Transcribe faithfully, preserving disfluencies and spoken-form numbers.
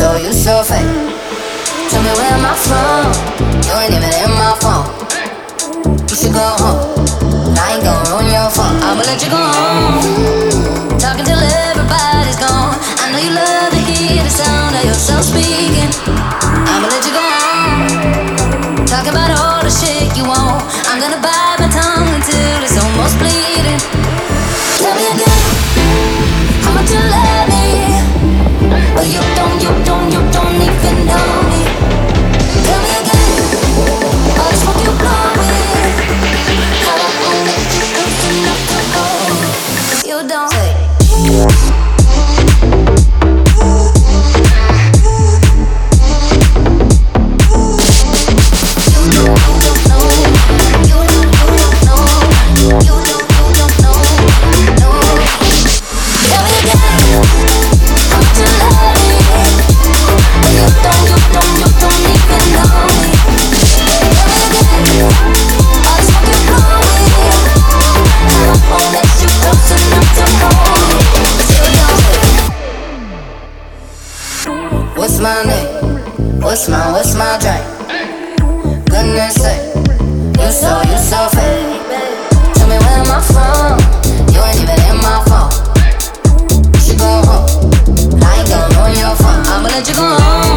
so, you so fake. Tell me where am I from? You ain't even in my phone. You should go home. I ain't gon' ruin your phone. I'ma let you go home. Talking till everybody's gone. I know you love to hear the sound of yourself speaking. I'ma let you go home. Talk about all the shit you want. I'm gonna bite my tongue until it's almost bleeding. Tell me again how much you love me, but you don't, you don't, you don't even know me. Tell me again all the smoke you blow with. How I won't let you close enough to hold. 'Cause you don't say. What's my name? What's my, what's my drink? Goodness sake, you so, you so fake. Tell me where am I from? You ain't even in my phone. You should go home. I ain't gon' ruin your phone. I'ma let you go home.